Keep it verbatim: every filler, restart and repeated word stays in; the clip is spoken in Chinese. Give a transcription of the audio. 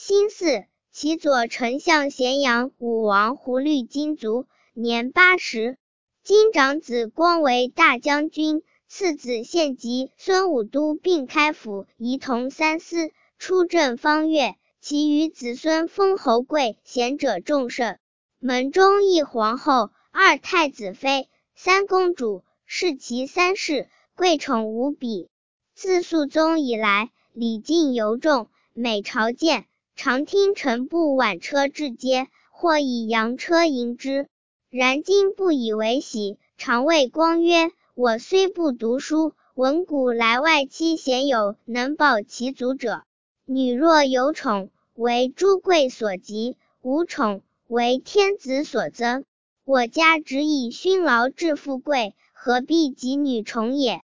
辛巳，其左丞相咸阳武王胡律金卒，年八十。今长子光为大将军，次子献吉、孙武都并开府仪同三司，出镇方越。其余子孙封侯贵贤者众甚。门中一皇后，二太子妃，三公主，是其三世，贵宠无比。自肃宗以来，礼敬尤重，每朝见，常听臣部挽车至街，或以羊车迎之。然今不以为喜，常谓光曰：我虽不读书，闻古来外戚鲜有能保其族者。女若有宠，为诸贵所及；无宠，为天子所增。我家只以勋劳致富贵，何必及女宠也？